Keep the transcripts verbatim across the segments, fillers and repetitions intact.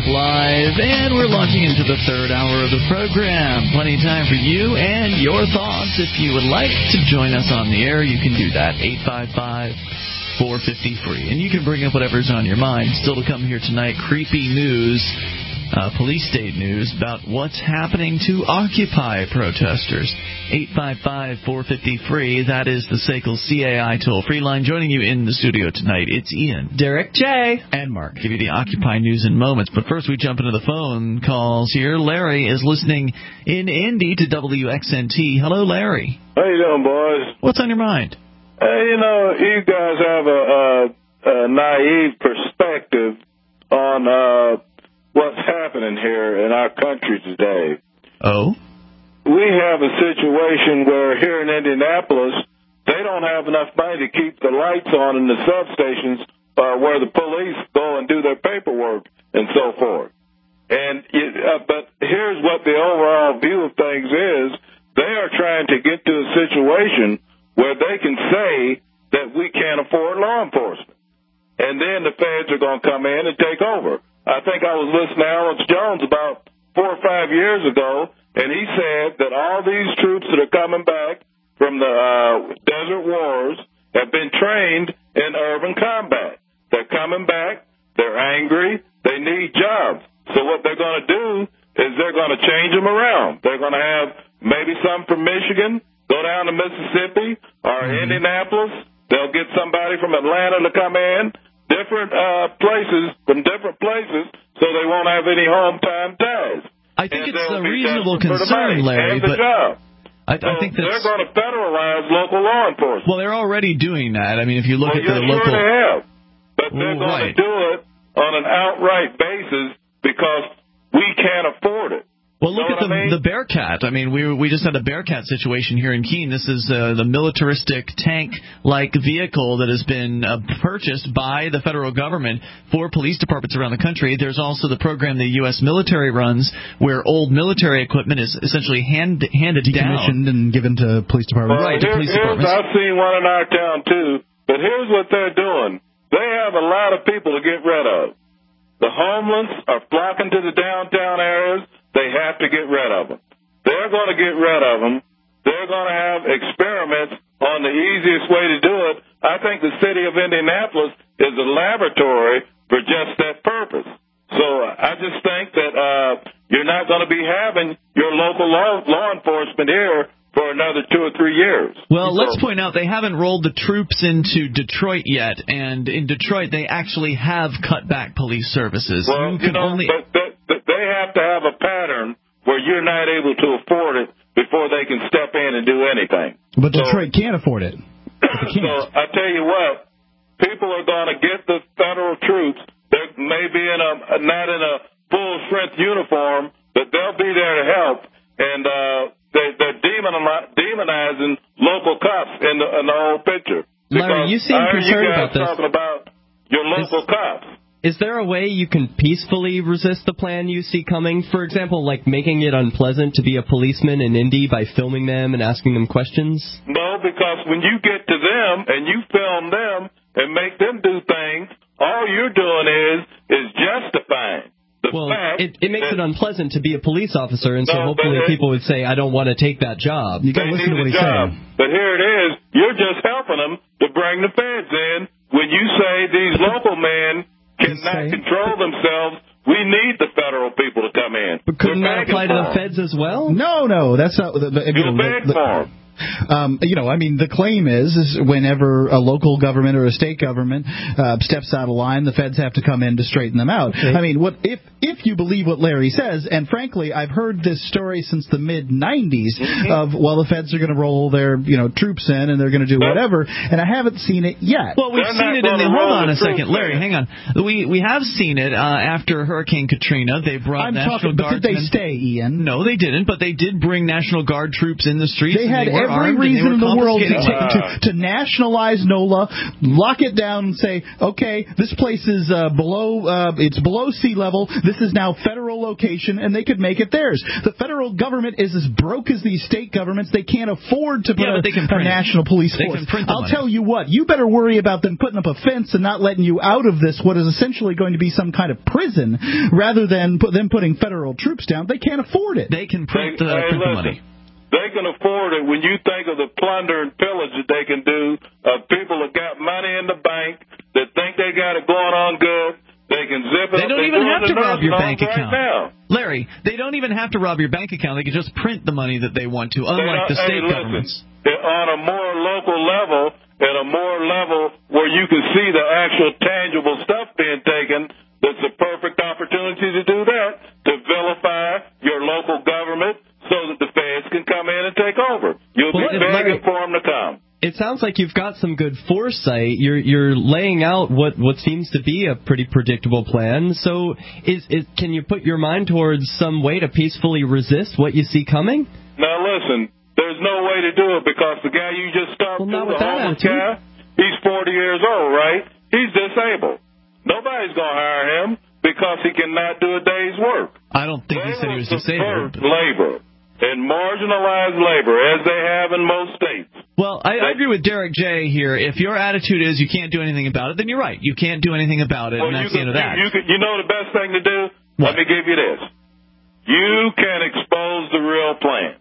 Talk Live, and we're launching into the third hour of the program. Plenty of time for you and your thoughts. If you would like to join us on the air, you can do that, eight five five, four five zero, free. And you can bring up whatever's on your mind. Still to come here tonight, creepy news, uh, police state news about what's happening to Occupy protesters. eight five five, four five zero, free. That is the S A C L C A I toll-free line. Joining you in the studio tonight, it's Ian, Derek, Jay, and Mark. Give you the Occupy news in moments. But first, we jump into the phone calls here. Larry is listening in Indy to W X N T. Hello, Larry. How you doing, boys? What's on your mind? Hey, you know, you guys have a, a, a naive perspective on uh, what's happening here in our country today. Oh? We have a situation where here in Indianapolis, they don't have enough money to keep the lights on in the substations uh, where the police go and do their paperwork and so forth. And uh, but here's what the overall view of things is. They are trying to get to a situation where they can say that we can't afford law enforcement. And then the feds are going to come in and take over. I think I was listening to Alex Jones about four or five years ago, and he said that all these troops that are coming back from the uh, desert wars have been trained in urban combat. They're coming back. They're angry. They need jobs. So what they're going to do is they're going to change them around. They're going to have maybe some from Michigan go down to Mississippi or mm-hmm. Indianapolis. They'll get somebody from Atlanta to come in, different uh, places from different places, so they won't have any home time ties. I think and it's a reasonable concern, Larry, but I, so I think that's, they're going to federalize local law enforcement. Well, they're already doing that. I mean, if you look well, at the you're local... Sure they have, but they're Ooh, going right. to do it on an outright basis because we can't afford it. Well, look know at the, I mean? the Bearcat. I mean, we we just had a Bearcat situation here in Keene. This is uh, the militaristic tank-like vehicle that has been uh, purchased by the federal government for police departments around the country. There's also the program the U S military runs where old military equipment is essentially hand, handed decommissioned down. and given to police departments. Well, right, here, to police here's, departments. I've seen one in our town, too, but here's what they're doing. They have a lot of people to get rid of. The homeless are flocking to the downtown areas. They have to get rid of them. They're going to get rid of them. They're going to have experiments on the easiest way to do it. I think the city of Indianapolis is a laboratory for just that purpose. So I just think that uh, you're not going to be having your local law, law enforcement here for another two or three years. Well, let's point out they haven't rolled the troops into Detroit yet, and in Detroit they actually have cut back police services. Well, you, you know, only... but they, they have to have a pattern where you're not able to afford it before they can step in and do anything. But so, Detroit can't afford it. So I tell you what, people are going to get the federal troops. They may be in a not in a full strength uniform, but they'll be there to help. And uh, they, they're demonizing local cops in the, in the whole picture. Larry, you seem concerned you guys about this. Talking about your local is, cops. Is there a way you can peacefully resist the plan you see coming? For example, like making it unpleasant to be a policeman in Indy by filming them and asking them questions? No, because when you get to them and you film them and make them do things, all you're doing is is justifying. The well, fact it, it makes that, it unpleasant to be a police officer, and so no, hopefully it, people would say, I don't want to take that job. You got to listen to what he's job. saying. But here it is. You're just helping them to bring the feds in when you say these local men cannot control themselves. We need the federal people to come in. But couldn't that apply to the feds as well? No, no, that's not. The, the, You'll beg for them. Um, you know, I mean, the claim is, is whenever a local government or a state government uh, steps out of line, the feds have to come in to straighten them out. Okay. I mean, what if if you believe what Larry says, and frankly, I've heard this story since the mid nineties mm-hmm. of, well, the feds are going to roll their, you know, troops in and they're going to do whatever, and I haven't seen it yet. Well, we've they're seen it in the, hold on a second, Larry, hang on. We we have seen it uh, after Hurricane Katrina. They brought I'm National talking, Guard. But did they stay, Ian? No, they didn't, but they did bring National Guard troops in the streets. They had and they were every every reason in the world to, confiscating to, to nationalize NOLA, lock it down, and say, okay, this place is uh, below, uh, it's below sea level. This is now federal location, and they could make it theirs. The federal government is as broke as these state governments. They can't afford to put Yeah, a, but they can a print it. national police They force. can print the I'll money. tell you what, you better worry about them putting up a fence and not letting you out of this, what is essentially going to be some kind of prison, rather than put them putting federal troops down. They can't afford it. They can print, Hey, uh, hey, print the listen. money. They can afford it when you think of the plunder and pillage that they can do of people that got money in the bank that think they got it going on good. They can zip it They up. don't They're even doing have the to rob your nursing bank homes right account. now. Larry, they don't even have to rob your bank account. They can just print the money that they want to, unlike the Hey, state listen, governments. on a more local level, at a more level where you can see the actual tangible stuff being taken, that's a perfect opportunity to do that, to vilify your local government so that the feds can come in and take over. You'll Well, be Larry, begging for them to come. It sounds like you've got some good foresight. You're you're laying out what, what seems to be a pretty predictable plan. So, is, is can you put your mind towards some way to peacefully resist what you see coming? Now listen, there's no way to do it because the guy you just talked Well, to, not the with that homeless attitude. guy, he's forty years old, right? He's disabled. Nobody's going to hire him because he cannot do a day's work. I don't think he They said he will was disabled. subvert labor and marginalized labor, as they have in most states. Well, I, I agree with Derek J. here. If your attitude is you can't do anything about it, then you're right. You can't do anything about it, Well, and you that's the can, end of that. You, you, can, you know the best thing to do? What? Let me give you this. You can expose the real plan.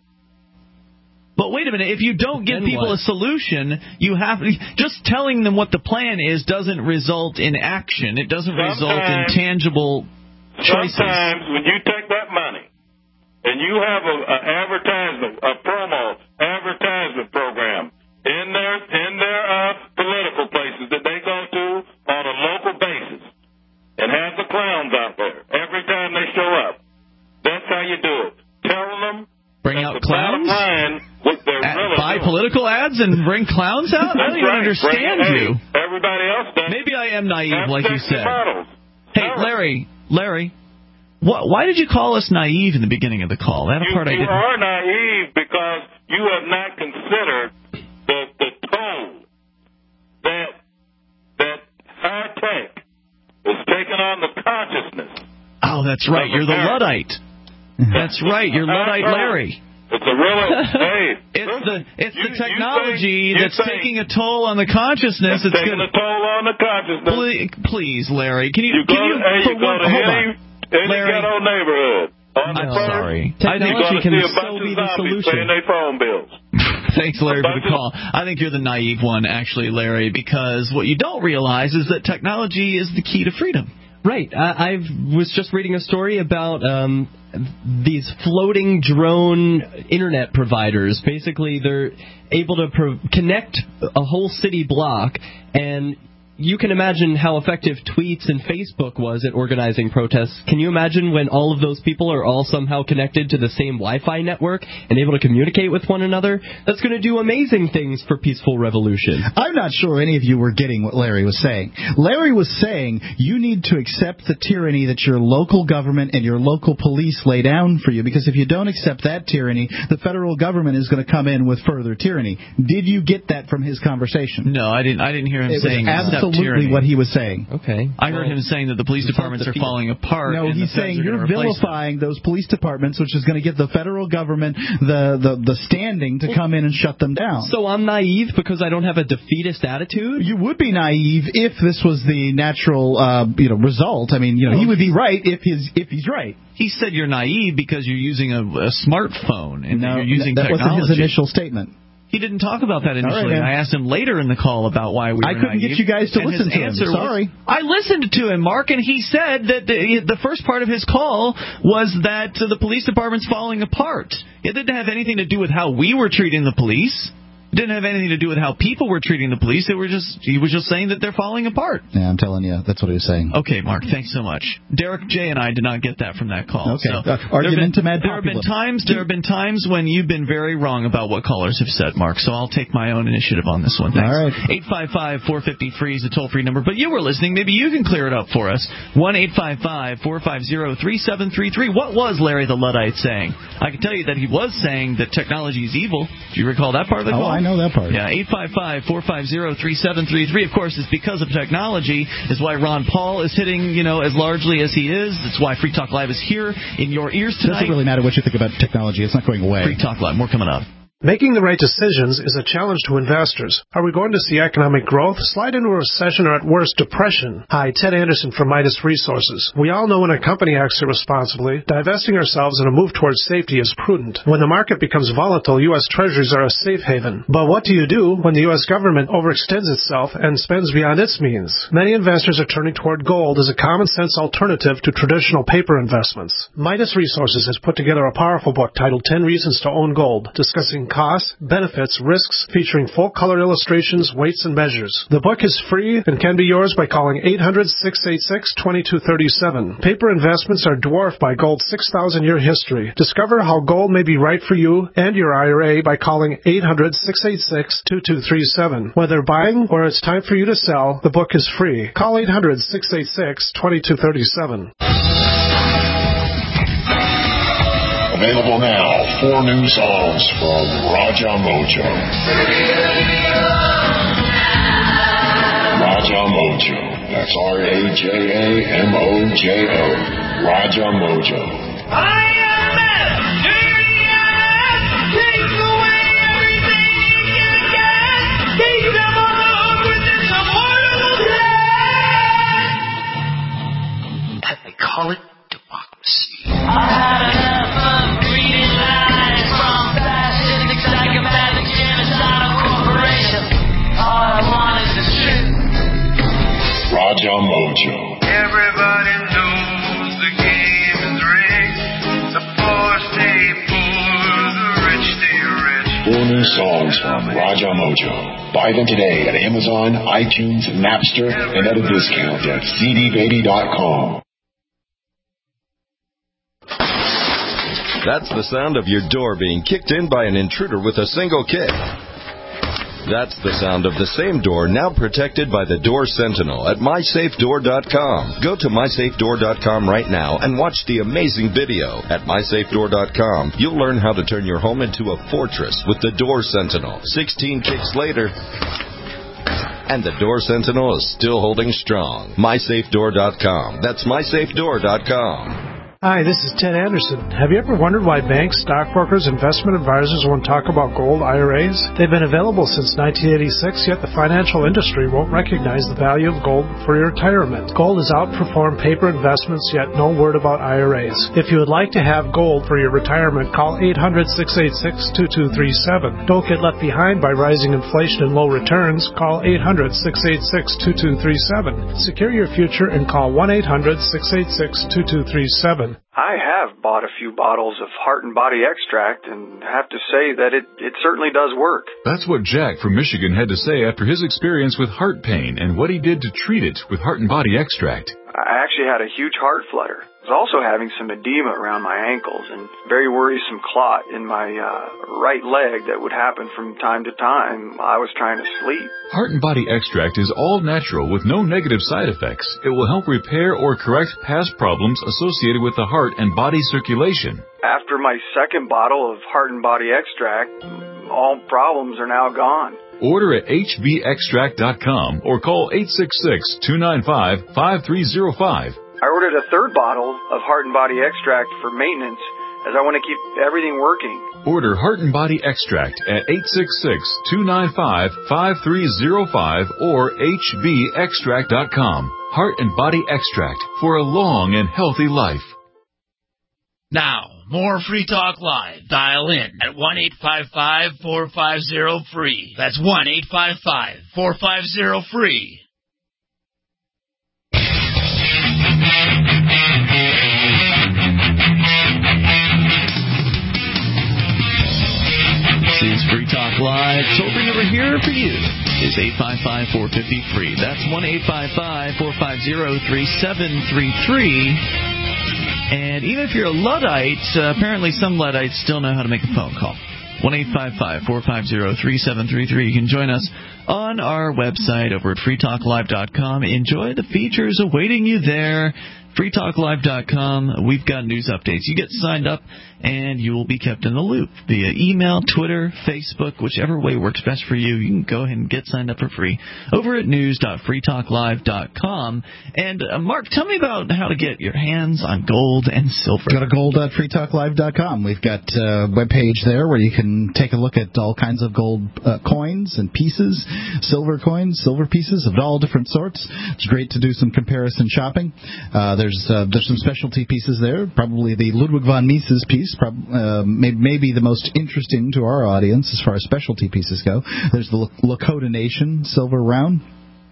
But wait a minute, if you don't give Then people what? a solution, you have just telling them what the plan is doesn't result in action. It doesn't result in Sometimes- tangible choices. Sometimes when you take that money and you have a, a advertisement, a promo advertisement program in their in their uh, political places that they go to on a local basis, and have the clowns out there every time they show up. That's how you do it. Tell them. Bring that out the bottom clowns? line, what they're At- really buy doing. political ads and bring clowns out? I That's don't even right. understand Bring- you. Hey, everybody else does. Maybe I am naive, Have like you sexy said. models. Hey, Tell them. Larry, Larry, what, why did you call us naive in the beginning of the call? That You, part I you didn't. are naive because you have not considered the the toll that that high tech is taking on the consciousness. Oh, that's right. You're the Luddite. That's right. You're Luddite Larry. It's a really hey. It's listen, the it's you- the you technology think- you that's think taking a toll on the consciousness. it's It's taking gonna, a toll on the consciousness. please, please, Larry, can you, You go can you, to, hey, for you go one, to hold any, on. any Larry. ghetto neighborhood. On the I'm first, sorry. I You're think Technology going to can see a still bunch be of the zombies solution. paying their phone bills. Thanks, Larry, for the Bunch of- call. I think you're the naive one, actually, Larry, because what you don't realize is that technology is the key to freedom. Right. I, I was just reading a story about um, these floating drone internet providers. Basically, they're able to pro- connect a whole city block, and you can imagine how effective tweets and Facebook was at organizing protests. Can you imagine when all of those people are all somehow connected to the same Wi-Fi network and able to communicate with one another? That's going to do amazing things for peaceful revolution. I'm not sure any of you were getting what Larry was saying. Larry was saying you need to accept the tyranny that your local government and your local police lay down for you, because if you don't accept that tyranny, the federal government is going to come in with further tyranny. Did you get that from his conversation? No, I didn't. I didn't hear him It saying was accept absolutely tyranny. what he was saying. Okay. I heard him saying that the police departments are falling apart. No, and he's the feds saying are you're gonna replace them. vilifying those police departments, which is going to give the federal government the, the, the standing to come in and shut them down. So I'm naive because I don't have a defeatist attitude? You would be naive if this was the natural, uh, you know, result. I mean, you know, he would be right if his if he's right. He said you're naive because you're using a, a smartphone and No, you're using that technology. wasn't his initial statement. He didn't talk about that initially. man. I asked him later in the call about why we were I couldn't naive, get you guys to and listen his to him. answer Sorry. Was, I listened to him, Mark, and he said that the, the first part of his call was that uh, the police department's falling apart. It didn't have anything to do with how we were treating the police. It didn't have anything to do with how people were treating the police. They were just he was just saying that they're falling apart. Yeah, I'm telling you, that's what he was saying. Okay, Mark, thanks so much. Derek J. and I did not get that from that call. Okay, so uh, argument to mad There have been times there have been times when you've been very wrong about what callers have said, Mark. So I'll take my own initiative on this one. Thanks. All right. eight five five, four five zero, free is a toll-free number. But you were listening. Maybe you can clear it up for us. one eight five five, four five zero, three seven three three. What was Larry the Luddite saying? I can tell you that he was saying that technology is evil. Do you recall that part of the call? Oh, I know that part. Yeah, eight five five, four five zero, three seven three three. Of course, it's because of technology is why Ron Paul is hitting, you know, as largely as he is. It's why Free Talk Live is here in your ears It tonight. doesn't really matter what you think about technology. It's not going away. Free Talk Live. More coming up. Making the right decisions is a challenge to investors. Are we going to see economic growth, slide into a recession, or at worst, depression? Hi, Ted Anderson from Midas Resources. We all know when a company acts irresponsibly, divesting ourselves in a move towards safety is prudent. When the market becomes volatile, U S Treasuries are a safe haven. But what do you do when the U S government overextends itself and spends beyond its means? Many investors are turning toward gold as a common-sense alternative to traditional paper investments. Midas Resources has put together a powerful book titled ten Reasons to Own Gold, discussing costs, benefits, risks, featuring full-color illustrations, weights, and measures. The book is free and can be yours by calling eight hundred, six eight six, two two three seven. Paper investments are dwarfed by gold's six thousand year history. Discover how gold may be right for you and your I R A by calling eight hundred, six eight six, two two three seven. Whether buying or it's time for you to sell, the book is free. Call eight hundred, six eight six, two two three seven. Available now, four new songs from Raja Mojo. Raja Mojo. That's R A J A M O J O. Raja Mojo. I am it. Takes away everything you can get. Keep them on the hook with this affordable plan. And they call it democracy. I had enough of reading lines from fascistic psychopaths, genocidal corporations. All I want is the truth. Raja Mojo. Everybody knows the game is rigged. The poor stay poor, the rich stay rich. Four new songs from Raja Mojo. Buy them today at Amazon, iTunes, Napster, and at a discount at c d baby dot com. That's the sound of your door being kicked in by an intruder with a single kick. That's the sound of the same door now protected by the Door Sentinel at my safe door dot com. Go to my safe door dot com right now and watch the amazing video. At my safe door dot com, you'll learn how to turn your home into a fortress with the Door Sentinel. sixteen kicks later, and the Door Sentinel is still holding strong. my safe door dot com. That's my safe door dot com. Hi, this is Ted Anderson. Have you ever wondered why banks, stockbrokers, investment advisors won't talk about gold I R As? They've been available since nineteen eighty-six, yet the financial industry won't recognize the value of gold for your retirement. Gold has outperformed paper investments, yet no word about I R As. If you would like to have gold for your retirement, call eight hundred, six eight six, two two three seven. Don't get left behind by rising inflation and low returns. Call eight hundred, six eight six, two two three seven. Secure your future and call one eight hundred, six eight six, two two three seven. I have bought a few bottles of Heart and Body Extract and have to say that it, it certainly does work. That's what Jack from Michigan had to say after his experience with heart pain and what he did to treat it with Heart and Body Extract. I actually had a huge heart flutter. I was also having some edema around my ankles and very worrisome clot in my uh, right leg that would happen from time to time while I was trying to sleep. Heart and Body Extract is all natural with no negative side effects. It will help repair or correct past problems associated with the heart and body circulation. After my second bottle of Heart and Body Extract, all problems are now gone. Order at h b extract dot com or call eight six six, two nine five, five three zero five. I ordered a third bottle of Heart and Body Extract for maintenance as I want to keep everything working. Order Heart and Body Extract at eight six six, two nine five, five three zero five or h b extract dot com. Heart and Body Extract for a long and healthy life. Now, more Free Talk Live. Dial in at one eight five five, four five zero, free. That's one eight five five, four five zero, free. This is Free Talk Live. Toll-free number here for you is eight five five, four five zero, free. That's one eight five five, four five zero, three seven three three. And even if you're a Luddite, uh, apparently some Luddites still know how to make a phone call. one eight five five, four five zero, three seven three three. You can join us on our website over at free talk live dot com. Enjoy the features awaiting you there. free talk live dot com. We've got news updates. You get signed up, and you will be kept in the loop via email, Twitter, Facebook, whichever way works best for you. You can go ahead and get signed up for free over at news dot free talk live dot com. And, uh, Mark, tell me about how to get your hands on gold and silver. Go to gold dot free talk live dot com. We've got a webpage there where you can take a look at all kinds of gold uh, coins and pieces, silver coins, silver pieces of all different sorts. It's great to do some comparison shopping. Uh, there's uh, there's some specialty pieces there. Probably the Ludwig von Mises piece, prob- uh, may- maybe the most interesting to our audience as far as specialty pieces go. There's the Lakota Nation silver round.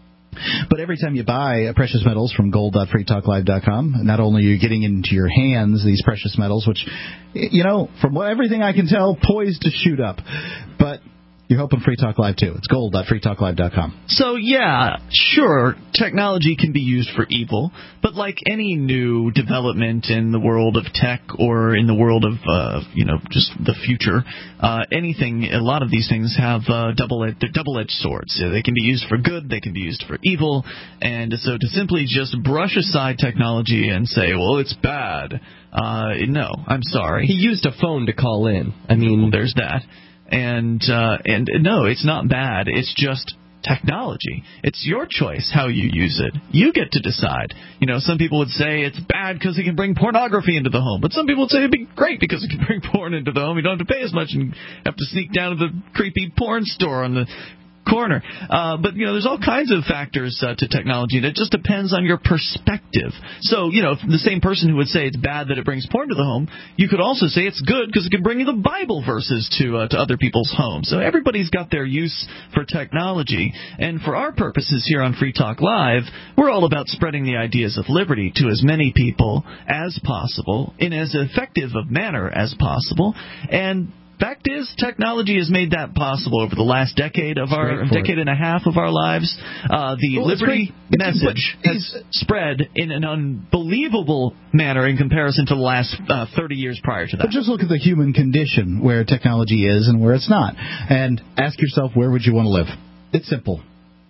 But every time you buy precious metals from gold dot free talk live dot com, not only are you getting into your hands these precious metals, which, you know, from what, everything I can tell, poised to shoot up, but you're hoping Free Talk Live too. It's gold dot free talk live dot com. So, yeah, sure, technology can be used for evil, but like any new development in the world of tech or in the world of, uh, you know, just the future, uh, anything, a lot of these things have uh, double-edged, they're double-edged swords. They can be used for good, they can be used for evil, and so to simply just brush aside technology and say, well, it's bad, uh, no, I'm sorry. He used a phone to call in. I mean, well, there's that. And uh, and no, it's not bad. It's just technology. It's your choice how you use it. You get to decide. You know, some people would say it's bad because it can bring pornography into the home, but some people would say it'd be great because it can bring porn into the home. You don't have to pay as much and have to sneak down to the creepy porn store on the corner. Uh, but, you know, there's all kinds of factors uh, to technology, and it just depends on your perspective. So, you know, the same person who would say it's bad that it brings porn to the home, you could also say it's good because it can bring you the Bible verses to uh, to other people's homes. So everybody's got their use for technology. And for our purposes here on Free Talk Live, we're all about spreading the ideas of liberty to as many people as possible in as effective a manner as possible. And fact is, technology has made that possible over the last decade of our decade and a half of our lives. Uh, the well, liberty message has spread in an unbelievable manner in comparison to the last uh, thirty years prior to that. But just look at the human condition, where technology is and where it's not, and ask yourself, where would you want to live? It's simple.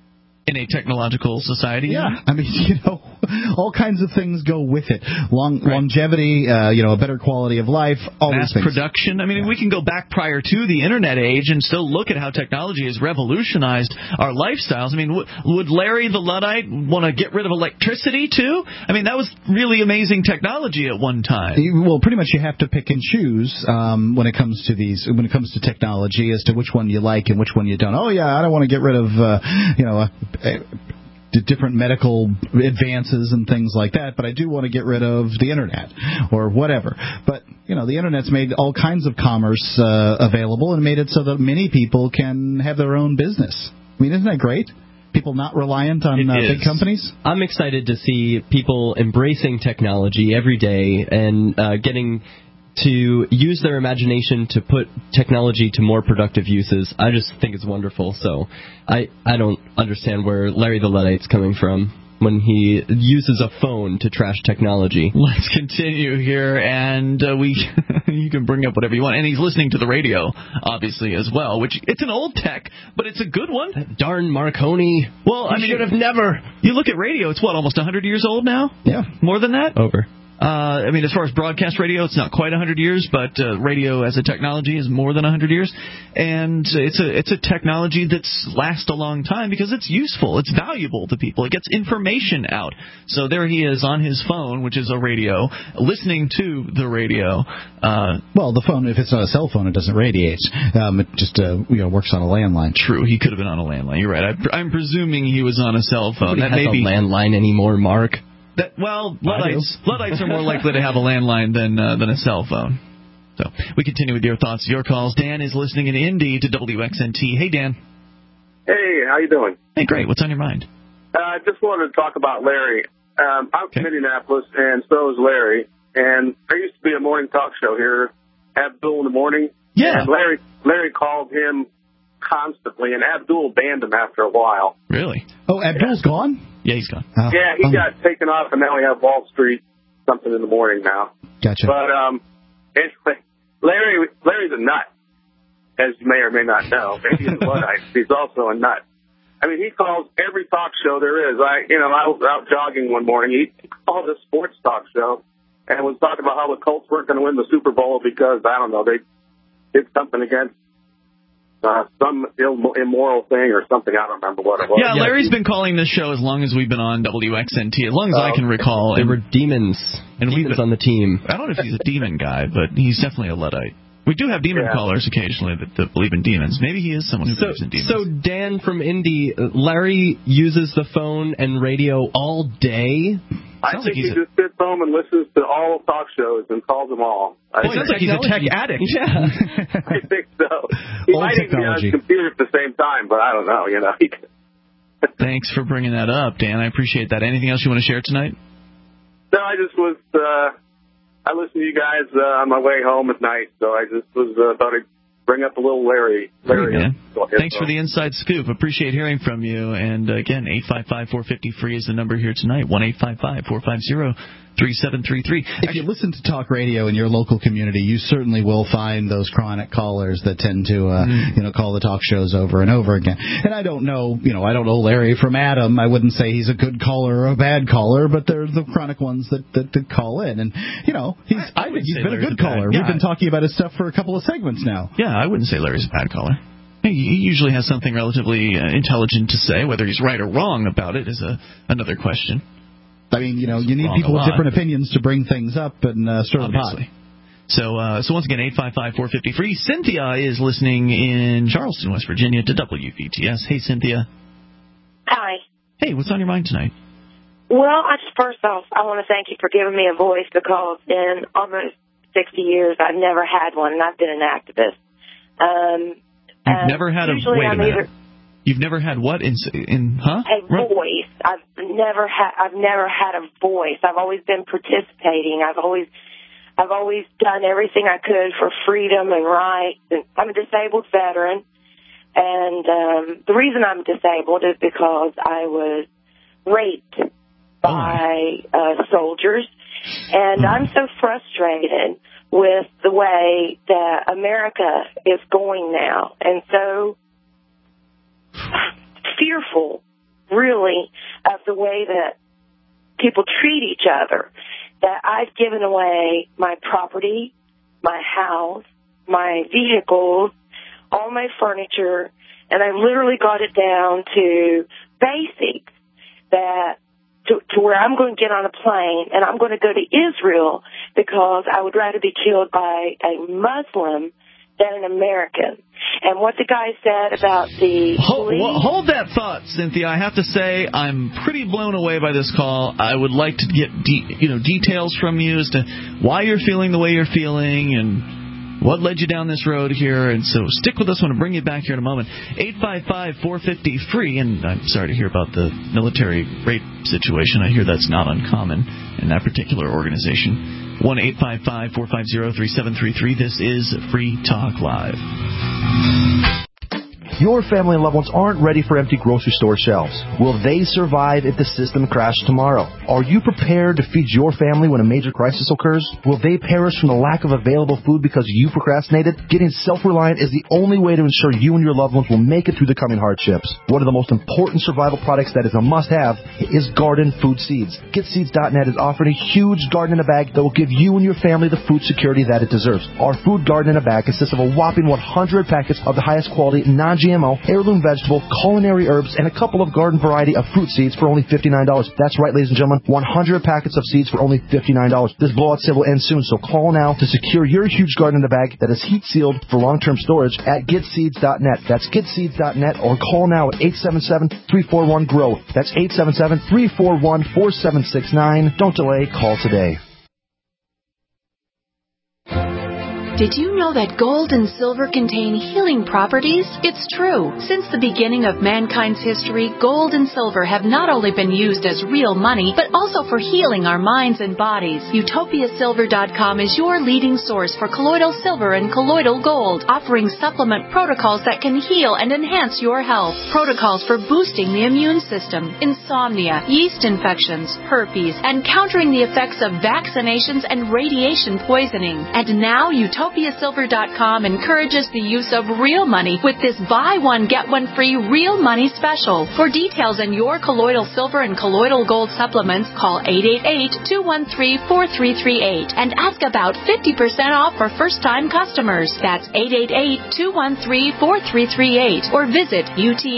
In a technological society? Yeah. I mean, you know, all kinds of things go with it. Long, right. Longevity, uh, you know, a better quality of life, all mass these things. production. I mean, yeah. we can go back prior to the Internet age and still look at how technology has revolutionized our lifestyles. I mean, w- would Larry the Luddite want to get rid of electricity, too? I mean, that was really amazing technology at one time. Well, pretty much you have to pick and choose um, when it comes to these, when it comes to technology as to which one you like and which one you don't. Oh, yeah, I don't want to get rid of, uh, you know, a different medical advances and things like that, but I do want to get rid of the Internet or whatever. But, you know, the Internet's made all kinds of commerce uh, available and made it so that many people can have their own business. I mean, isn't that great? People not reliant on uh, big companies? I'm excited to see people embracing technology every day and uh, getting to use their imagination to put technology to more productive uses. I just think it's wonderful. So I, I don't understand where Larry the Luddite's coming from when he uses a phone to trash technology. Let's continue here, and uh, we you can bring up whatever you want. And he's listening to the radio, obviously, as well, which it's an old tech, but it's a good one. That darn Marconi. Well, I he mean, should have never. You look at radio, it's what, almost one hundred years old now? Yeah. More than that? Over. Uh, I mean, as far as broadcast radio, it's not quite one hundred years, but uh, radio as a technology is more than one hundred years. And it's a it's a technology that's lasts a long time because it's useful. It's valuable to people. It gets information out. So there he is on his phone, which is a radio, listening to the radio. Uh, well, the phone, if it's not a cell phone, it doesn't radiate. Um, it just uh, you know works on a landline. True. He could have been on a landline. You're right. I, I'm presuming he was on a cell phone. Nobody that has may be a landline anymore, Mark. That, well, Luddites, Luddites are more likely to have a landline than uh, than a cell phone. So we continue with your thoughts, your calls. Dan is listening in Indy to W X N T. Hey, Dan. Hey, how you doing? Hey, great. What's on your mind? I uh, just wanted to talk about Larry. Um, I'm okay. from Indianapolis, and so is Larry. And there used to be a morning talk show here, Abdul in the morning. Yeah. And Larry, Larry called him constantly, and Abdul banned him after a while. Really? Oh, Abdul's yeah. gone? Yeah, he's gone. Oh. Yeah, he oh. got taken off, and now we have Wall Street something in the morning now. Gotcha. But um, anyway, Larry Larry's a nut, as you may or may not know. Maybe he's a Luddite. He's also a nut. I mean, he calls every talk show there is. I, you know, I was out jogging one morning. He called a sports talk show and was talking about how the Colts weren't going to win the Super Bowl because, I don't know, they did something against uh, some Ill, immoral thing or something. I don't remember what it was. Yeah, Larry's been calling this show as long as we've been on W X N T, as long as uh, I can recall. There were demons. And demons been, on the team. I don't know if he's a demon guy, but he's definitely a Luddite. We do have demon yeah. callers occasionally that, that believe in demons. Maybe he is someone who so, believes in demons. So Dan from Indy, Larry uses the phone and radio all day? I sounds think like he just sits home and listens to all talk shows and calls them all. Boy, it sounds like he's a tech addict. Yeah. I think so. He Old might even be on his computer at the same time, but I don't know, you know. Thanks for bringing that up, Dan. I appreciate that. Anything else you want to share tonight? No, I just was... Uh, I listen to you guys uh, on my way home at night, so I just was uh, about to bring up a little Larry. Larry Great, man. Thanks for the inside scoop. Appreciate hearing from you. And, uh, again, eight five five, four five zero, free is the number here tonight, one eight five five, four five zero, three seven three three. If you listen to talk radio in your local community, you certainly will find those chronic callers that tend to, uh, mm. you know, call the talk shows over and over again. And I don't know, you know, I don't know Larry from Adam. I wouldn't say he's a good caller or a bad caller, but they're the chronic ones that, that, that call in. And, you know, he's I, I think he's been Larry's a good a caller. Yeah. We've been talking about his stuff for a couple of segments now. Yeah, I wouldn't say Larry's a bad caller. He usually has something relatively uh, intelligent to say. Whether he's right or wrong about it is a, another question. I mean, you know, you need people with different opinions to bring things up and uh, stir the pot. So, uh, so once again, eight five five, four five zero, free. Cynthia is listening in Charleston, West Virginia to W V T S. Hey, Cynthia. Hi. Hey, what's on your mind tonight? Well, I just, first off, I want to thank you for giving me a voice because in almost sixty years, I've never had one, and I've been an activist. Um, You've never had a wait a I'm minute. Either, You've never had what in in huh? A voice. I've never had. I've never had a voice. I've always been participating. I've always, I've always done everything I could for freedom and rights. And I'm a disabled veteran, and um, the reason I'm disabled is because I was raped by uh, soldiers, and I'm so frustrated with the way that America is going now, and so fearful, really, of the way that people treat each other, that I've given away my property, my house, my vehicles, all my furniture, and I literally got it down to basics that To, to where I'm going to get on a plane and I'm going to go to Israel because I would rather be killed by a Muslim than an American. And what the guy said about the hold, police... well, hold that thought, Cynthia. I have to say I'm pretty blown away by this call. I would like to get de- you know details from you as to why you're feeling the way you're feeling and what led you down this road here. And so stick with us. I want to bring you back here in a moment. eight five five, four five zero, free. And I'm sorry to hear about the military rape situation. I hear that's not uncommon in that particular organization. one eight five five, four five zero, three seven three three. This is Free Talk Live. Your family and loved ones aren't ready for empty grocery store shelves. Will they survive if the system crashes tomorrow? Are you prepared to feed your family when a major crisis occurs? Will they perish from the lack of available food because you procrastinated? Getting self-reliant is the only way to ensure you and your loved ones will make it through the coming hardships. One of the most important survival products that is a must-have is garden food seeds. Get Seeds dot net is offering a huge garden in a bag that will give you and your family the food security that it deserves. Our food garden in a bag consists of a whopping one hundred packets of the highest quality non-G M O, heirloom vegetable, culinary herbs, and a couple of garden variety of fruit seeds for only fifty-nine dollars. That's right, ladies and gentlemen, one hundred packets of seeds for only fifty-nine dollars. This blowout sale will end soon, so call now to secure your huge garden in a bag that is heat sealed for long-term storage at Get Seeds dot net. That's Get Seeds dot net, or call now at eight seven seven, three four one, G R O W. That's eight seven seven, three four one, four seven six nine. Don't delay, call today. Did you know that gold and silver contain healing properties? It's true. Since the beginning of mankind's history, gold and silver have not only been used as real money, but also for healing our minds and bodies. Utopia Silver dot com is your leading source for colloidal silver and colloidal gold, offering supplement protocols that can heal and enhance your health. Protocols for boosting the immune system, insomnia, yeast infections, herpes, and countering the effects of vaccinations and radiation poisoning. And now Utopia Silver dot com encourages the use of real money with this buy one, get one free real money special. For details on your colloidal silver and colloidal gold supplements, call eight eight eight, two one three, four three three eight and ask about fifty percent off for first-time customers. That's eight eight eight, two one three, four three three eight or visit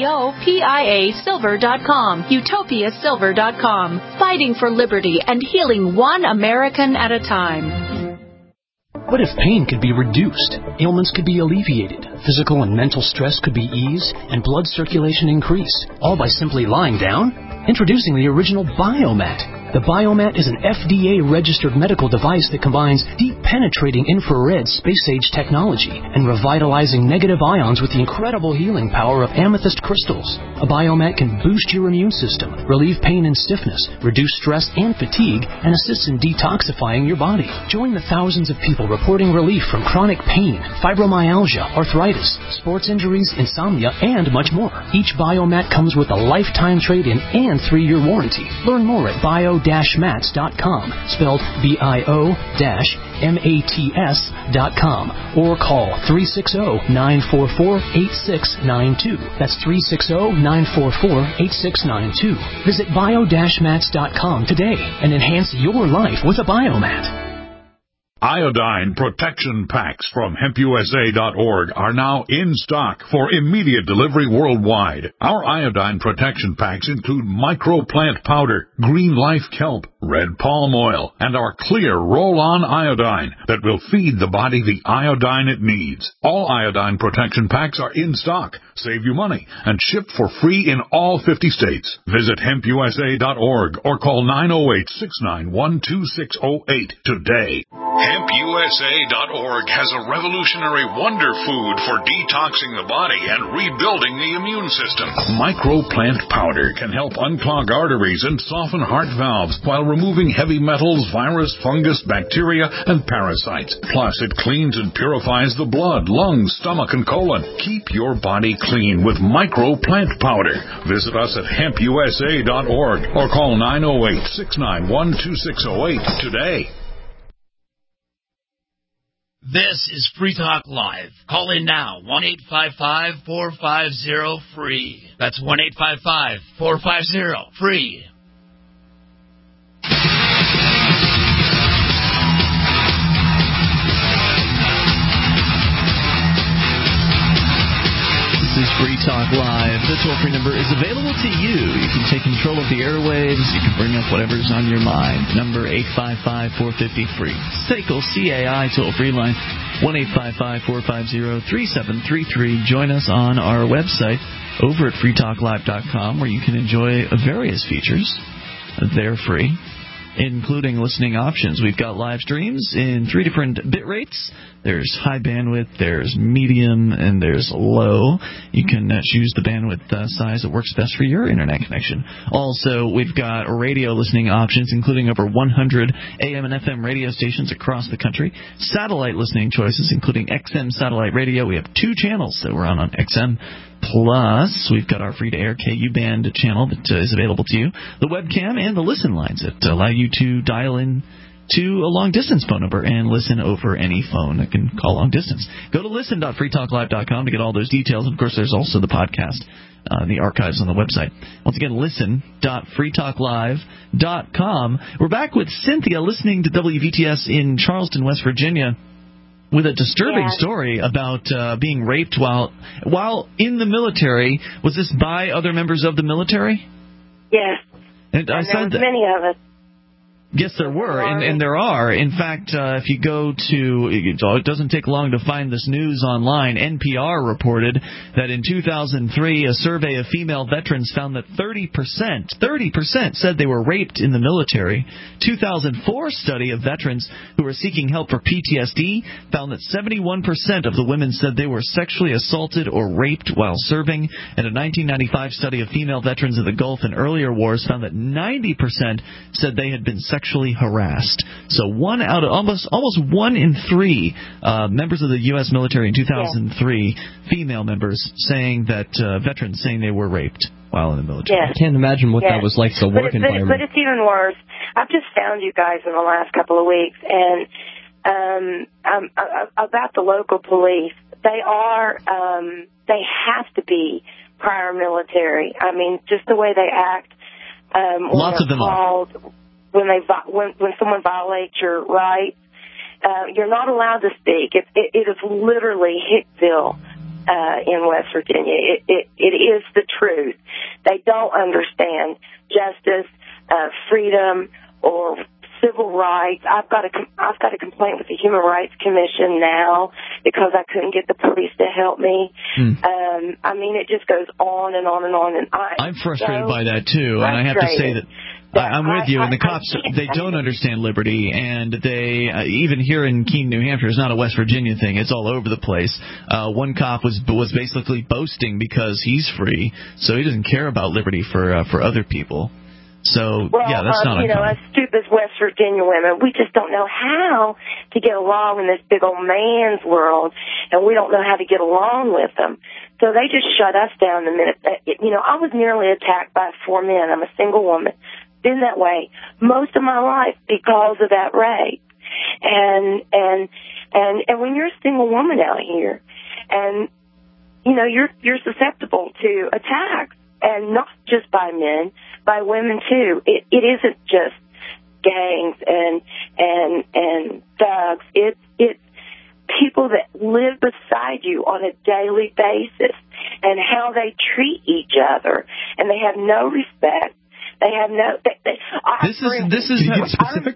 Utopia Silver dot com. Utopia Silver dot com. Fighting for liberty and healing one American at a time. What if pain could be reduced, ailments could be alleviated, physical and mental stress could be eased, and blood circulation increased, all by simply lying down? Introducing the original Biomat. The Biomat is an F D A-registered medical device that combines deep-penetrating infrared space-age technology and revitalizing negative ions with the incredible healing power of amethyst crystals. A Biomat can boost your immune system, relieve pain and stiffness, reduce stress and fatigue, and assists in detoxifying your body. Join the thousands of people reporting relief from chronic pain, fibromyalgia, arthritis, sports injuries, insomnia, and much more. Each Biomat comes with a lifetime trade-in and three-year warranty. Learn more at bio mats dot com, spelled B I O M A T S dot com, or call three six zero, nine four four, eight six nine two. That's three six zero, nine four four, eight six nine two. Visit bio mats dot com today and enhance your life with a Biomat. Iodine protection packs from hemp U S A dot org are now in stock for immediate delivery worldwide. Our iodine protection packs include microplant powder, green life kelp, red palm oil, and our clear roll-on iodine that will feed the body the iodine it needs. All iodine protection packs are in stock, save you money, and shipped for free in all fifty states. Visit hemp U S A dot org or call nine oh eight, six nine one, two six oh eight today. hemp U S A dot org has a revolutionary wonder food for detoxing the body and rebuilding the immune system. Microplant powder can help unclog arteries and soften heart valves while removing heavy metals, virus, fungus, bacteria, and parasites. Plus, it cleans and purifies the blood, lungs, stomach, and colon. Keep your body clean with microplant powder. Visit us at hemp U S A dot org or call nine oh eight, six nine one, two six oh eight today. This is Free Talk Live. Call in now, one eight five five, four five zero, free. That's one eight five five, four five zero, free. This is Free Talk Live. The toll-free number is available to you. You can take control of the airwaves. You can bring up whatever's on your mind. Number eight five five, four five zero, free. S A C L C A I toll-free line, one eight five five, four five zero, three seven three three. Join us on our website over at free talk live dot com, where you can enjoy various features. They're free, including listening options. We've got live streams in three different bit rates. There's high bandwidth, there's medium, and there's low. You can uh, choose the bandwidth uh, size that works best for your internet connection. Also, we've got radio listening options, including over one hundred A M and F M radio stations across the country. Satellite listening choices, including X M satellite radio. We have two channels that we're on on X M. Plus, we've got our free-to-air K U band channel that uh, is available to you, the webcam, and the listen lines that allow you to dial in to a long-distance phone number and listen over any phone that can call long distance. Go to listen dot free talk live dot com to get all those details. And, of course, there's also the podcast, uh, the archives on the website. Once again, listen dot free talk live dot com. We're back with Cynthia listening to W V T S in Charleston, West Virginia, with a disturbing yeah. story about uh, being raped while while in the military. Was this by other members of the military? Yes. And, and I there said was that. many of us. Yes, there were, and, and there are. In fact, uh, if you go to, it doesn't take long to find this news online. N P R reported that in two thousand three, a survey of female veterans found that thirty percent, thirty percent said they were raped in the military. two thousand four study of veterans who were seeking help for P T S D found that seventy-one percent of the women said they were sexually assaulted or raped while serving. And a nineteen ninety-five study of female veterans of the Gulf and earlier wars found that ninety percent said they had been sexually Sexually harassed. So one out of almost almost one in three uh, members of the U S military in two thousand three, yeah. female members saying that uh, veterans saying they were raped while in the military. Yeah. I can't imagine what yeah. that was like the work but, environment. But, but it's even worse. I've just found you guys in the last couple of weeks, and um, um, about the local police. They are um, they have to be prior military. I mean, just the way they act. Um, Lots of them called, are. When they when when someone violates your rights, uh, you're not allowed to speak. It, it, it is literally Hicksville uh, in West Virginia. It, it it is the truth. They don't understand justice, uh, freedom, or civil rights. I've got a I've got a complaint with the Human Rights Commission now because I couldn't get the police to help me. Hmm. Um, I mean, it just goes on and on and on. And I I'm frustrated so by that too, and I have to say that. I'm with you, and the cops, they don't understand liberty, and they, uh, even here in Keene, New Hampshire, it's not a West Virginia thing, it's all over the place. Uh, one cop was was basically boasting because he's free, so he doesn't care about liberty for uh, for other people. So, well, yeah, that's um, not you know, uncommon. us stupid West Virginia women, we just don't know how to get along in this big old man's world, and we don't know how to get along with them. So they just shut us down the minute. That, you know, I was nearly attacked by four men. I'm a single woman. Been that way most of my life because of that rape. And and and and when you're a single woman out here, and you know you're you're susceptible to attacks, and not just by men, by women too. It it isn't just gangs and and and thugs. It's it's people that live beside you on a daily basis, and how they treat each other, and they have no respect. They have no. They, they, I, this is this is. Can you get specific?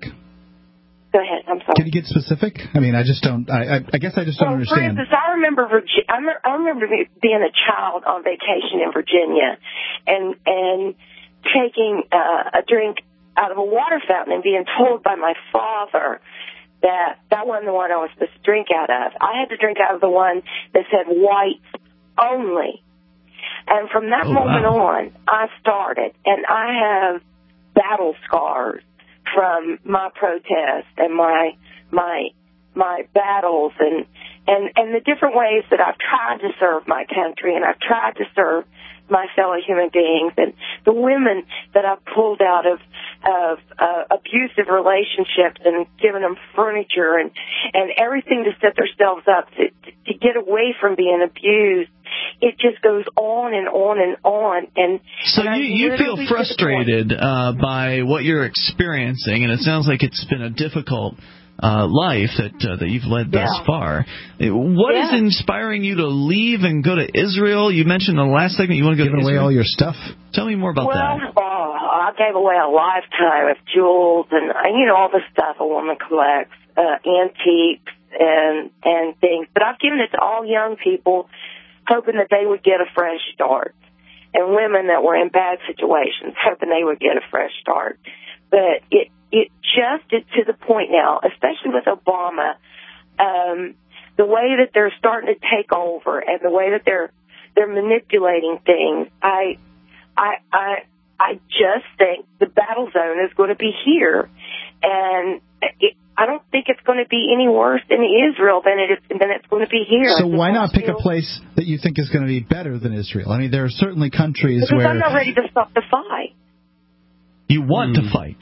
Go ahead. I'm sorry. Can you get specific? I mean, I just don't. I I, I guess I just don't well, understand. For instance, I remember Virginia. I remember, I remember being a child on vacation in Virginia, and and taking uh, a drink out of a water fountain and being told by my father that that wasn't the one I was supposed to drink out of. I had to drink out of the one that said whites only. And from that oh, moment wow. on, I started, and I have battle scars from my protest and my my my battles and, and, and the different ways that I've tried to serve my country, and I've tried to serve my fellow human beings, and the women that I've pulled out of of uh, abusive relationships and given them furniture and, and everything to set themselves up to, to get away from being abused. It just goes on and on and on. And so and you, you feel frustrated uh, by what you're experiencing, and it sounds like it's been a difficult uh, life that uh, that you've led thus yeah. far. What yeah. is inspiring you to leave and go to Israel? You mentioned in the last segment you want to go Give to away Israel. all your stuff. Tell me more about well, that. Well, I gave away a lifetime of jewels and, you know, all the stuff a woman collects, uh, antiques and and things. But I've given it to all young people, hoping that they would get a fresh start, and women that were in bad situations, hoping they would get a fresh start. But it it just is to the point now, especially with Obama, um, the way that they're starting to take over and the way that they're they're manipulating things. I I I I just think the battle zone is going to be here, and it, I don't think it's going to be any worse in Israel than it is than it's going to be here. So why not pick a place that you think is going to be better than Israel? I mean, there are certainly countries because where I'm not ready to stop the fight. You want hmm. to fight.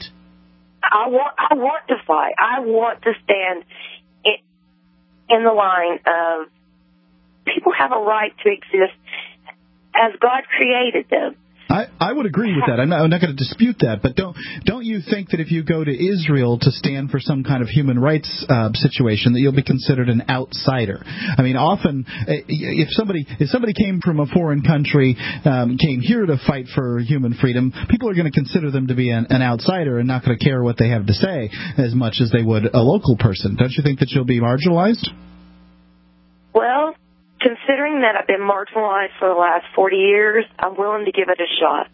I want. I want to fight. I want to stand in, in the line of people have a right to exist as God created them. I, I would agree with that. I'm not, I'm not going to dispute that. But don't don't you think that if you go to Israel to stand for some kind of human rights uh, situation, that you'll be considered an outsider? I mean, often if somebody if somebody came from a foreign country, um, came here to fight for human freedom, people are going to consider them to be an, an outsider and not going to care what they have to say as much as they would a local person. Don't you think that you'll be marginalized? Well, considering that I've been marginalized for the last forty years, I'm willing to give it a shot.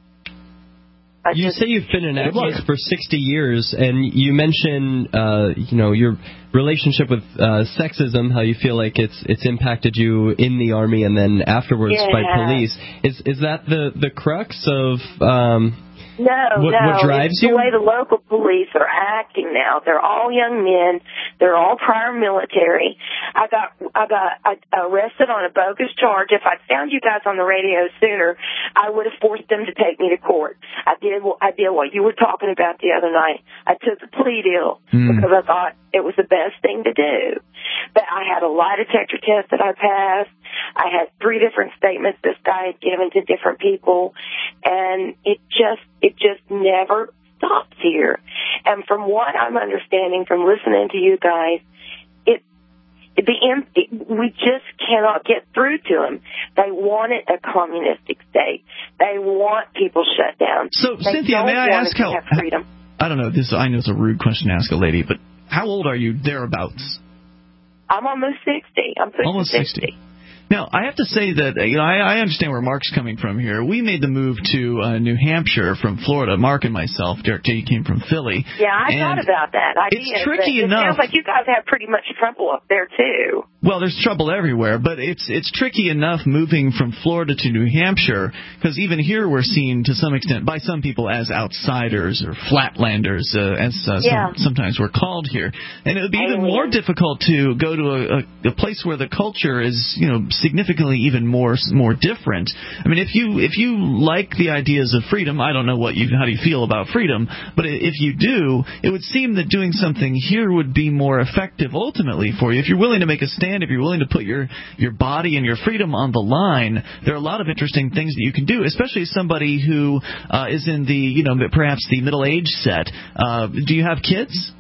I you just, say you've been an activist for sixty years, and you mention, uh, you know, your relationship with uh, sexism, how you feel like it's it's impacted you in the Army and then afterwards yeah. by police. Is is that the, the crux of... Um, No, what, no. What drives it's you? the way the local police are acting now. They're all young men. They're all prior military. I got I got arrested on a bogus charge. If I'd found you guys on the radio sooner, I would have forced them to take me to court. I did I did what you were talking about the other night. I took the plea deal mm. because I thought it was the best thing to do. But I had a lie detector test that I passed. I had three different statements this guy had given to different people, and it just it just never stops here. And from what I'm understanding from listening to you guys, it, it the it, we just cannot get through to them. They want it a communistic state. They want people shut down. So, they Cynthia, may I ask how? Have freedom. I don't know. This I know it's a rude question to ask a lady, but how old are you thereabouts? I'm almost sixty. I'm almost sixty. sixty. Now, I have to say that, you know, I, I understand where Mark's coming from here. We made the move to uh, New Hampshire from Florida, Mark and myself. Derek J. came from Philly. Yeah, I thought about that. I it's did, tricky it enough. It sounds like you guys have pretty much trouble up there, too. Well, there's trouble everywhere, but it's it's tricky enough moving from Florida to New Hampshire, because even here we're seen to some extent by some people as outsiders or flatlanders, uh, as uh, yeah. some, sometimes we're called here. And it would be even more difficult to go to a, a, a place where the culture is, you know, significantly even more more different. I mean, if you if you like the ideas of freedom, I don't know what you how do you feel about freedom, but if you do, it would seem that doing something here would be more effective ultimately for you. If you're willing to make a stand, if you're willing to put your your body and your freedom on the line, there are a lot of interesting things that you can do, especially as somebody who uh, is in the, you know, perhaps the middle age set. Uh, do you have kids?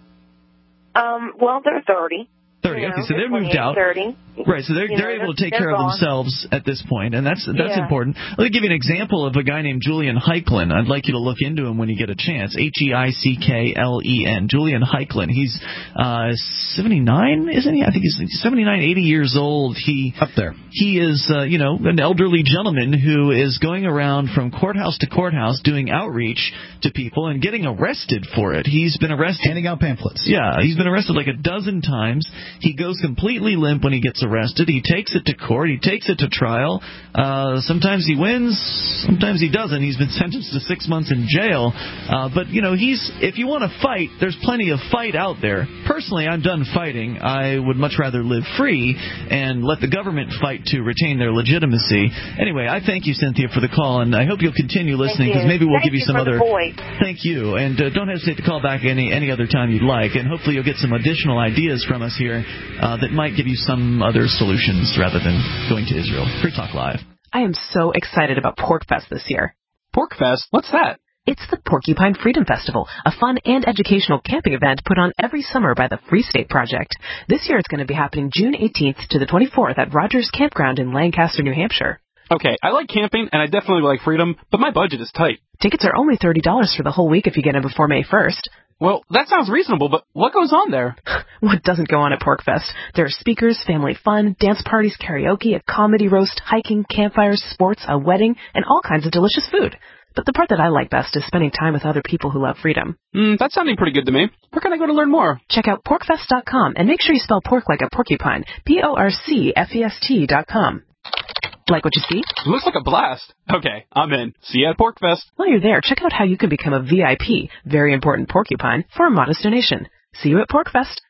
Um, well, they're thirty. thirty. You know, okay, so they're moved out. thirty. Right, so they're, you they're know, able to take care care of gone. themselves at this point, and that's that's yeah. important. Let me give you an example of a guy named Julian Heiklin. I'd like you to look into him when you get a chance. H E I C K L E N. Julian Heiklin. He's uh, seventy-nine, isn't he? I think he's seventy-nine, eighty years old. He Up there. He is, uh, you know, an elderly gentleman who is going around from courthouse to courthouse doing outreach to people and getting arrested for it. He's been arrested. Handing out pamphlets. Yeah, he's been arrested like a dozen times. He goes completely limp when he gets arrested. He takes it to court. He takes it to trial. Uh, sometimes he wins. Sometimes he doesn't. He's been sentenced to six months in jail. Uh, but, you know, he's if you want to fight, there's plenty of fight out there. Personally, I'm done fighting. I would much rather live free and let the government fight to retain their legitimacy. Anyway, I thank you, Cynthia, for the call, and I hope you'll continue listening because maybe we'll thank give you, you some for other... The voice. Thank you, and uh, don't hesitate to call back any, any other time you'd like, and hopefully you'll get some additional ideas from us here uh, that might give you some other solutions rather than going to Israel. Free Talk Live. I am so excited about PorcFest this year. PorcFest? What's that? It's the Porcupine Freedom Festival, a fun and educational camping event put on every summer by the Free State Project. This year it's going to be happening June eighteenth to the twenty-fourth at Rogers Campground in Lancaster, New Hampshire. Okay, I like camping and I definitely like freedom, but my budget is tight. Tickets are only thirty dollars for the whole week if you get in before May first. Well, that sounds reasonable, but what goes on there? What doesn't go on at PorcFest? There are speakers, family fun, dance parties, karaoke, a comedy roast, hiking, campfires, sports, a wedding, and all kinds of delicious food. But the part that I like best is spending time with other people who love freedom. Mm, that's sounding pretty good to me. Where can I go to learn more? Check out porc fest dot com and make sure you spell pork like a porcupine. P O R C F E S T dot com. Like what you see? It looks like a blast. Okay, I'm in. See you at PorcFest. While you're there, check out how you can become a V I P, very important porcupine, for a modest donation. See you at PorcFest.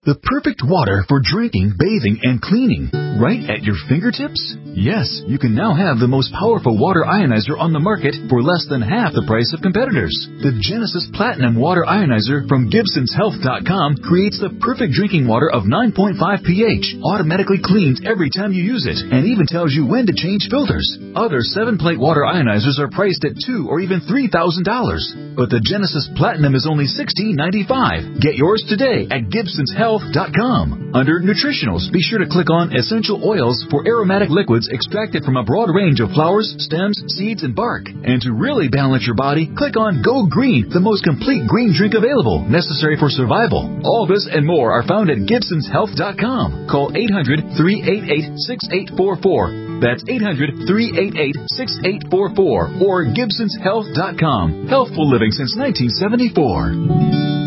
The perfect water for drinking, bathing, and cleaning. Right at your fingertips? Yes, you can now have the most powerful water ionizer on the market for less than half the price of competitors. The Genesis Platinum Water Ionizer from Gibsons Health dot com creates the perfect drinking water of nine point five pH, automatically cleans every time you use it, and even tells you when to change filters. Other seven-plate water ionizers are priced at two thousand dollars or even three thousand dollars. But the Genesis Platinum is only sixteen ninety-five. Get yours today at Gibsons Health dot com. Under Nutritionals, be sure to click on Essential Oils for aromatic liquids extracted from a broad range of flowers, stems, seeds, and bark. And to really balance your body, click on Go Green, the most complete green drink available, necessary for survival. All this and more are found at Gibsons Health dot com. Call eight hundred, three eight eight, six eight four four. That's eight hundred, three eight eight, six eight four four or Gibsons Health dot com. Healthful living since nineteen seventy-four.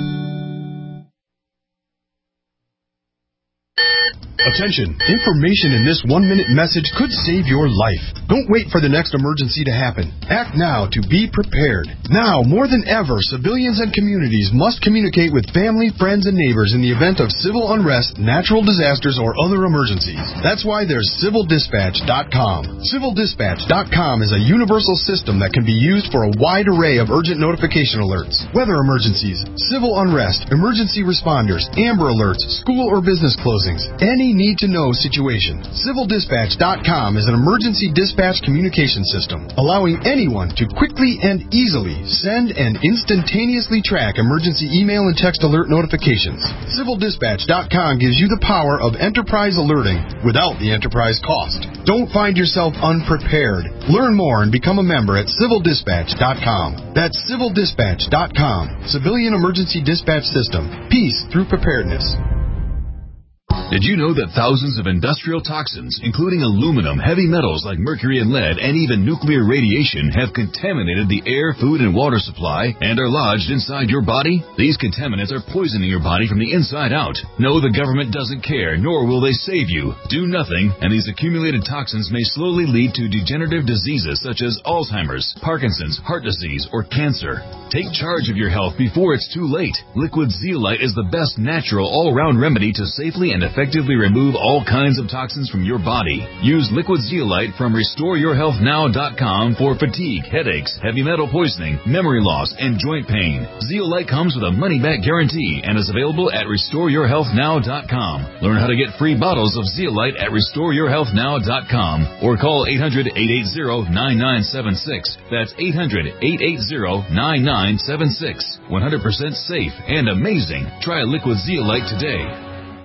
Attention! Information in this one-minute message could save your life. Don't wait for the next emergency to happen. Act now to be prepared. Now, more than ever, civilians and communities must communicate with family, friends, and neighbors in the event of civil unrest, natural disasters, or other emergencies. That's why there's Civil Dispatch dot com. Civil Dispatch dot com is a universal system that can be used for a wide array of urgent notification alerts, weather emergencies, civil unrest, emergency responders, Amber Alerts, school or business closings, any need-to-know situation. Civil Dispatch dot com is an emergency dispatch communication system, allowing anyone to quickly and easily send and instantaneously track emergency email and text alert notifications. Civil Dispatch dot com gives you the power of enterprise alerting without the enterprise cost. Don't find yourself unprepared. Learn more and become a member at Civil Dispatch dot com. That's Civil Dispatch dot com. Civilian Emergency Dispatch System. Peace through preparedness. Did you know that thousands of industrial toxins, including aluminum, heavy metals like mercury and lead, and even nuclear radiation, have contaminated the air, food, and water supply and are lodged inside your body? These contaminants are poisoning your body from the inside out. No, the government doesn't care, nor will they save you. Do nothing, and these accumulated toxins may slowly lead to degenerative diseases such as Alzheimer's, Parkinson's, heart disease, or cancer. Take charge of your health before it's too late. Liquid Zeolite is the best natural all-round remedy to safely and effectively remove all kinds of toxins from your body. Use Liquid Zeolite from Restore Your Health Now dot com for fatigue, headaches, heavy metal poisoning, memory loss, and joint pain. Zeolite comes with a money-back guarantee and is available at Restore Your Health Now dot com. Learn how to get free bottles of Zeolite at Restore Your Health Now dot com or call eight hundred, eight eight zero, nine nine seven six. That's eight hundred, eight eight zero, nine nine seven six. one hundred percent safe and amazing. Try Liquid Zeolite today.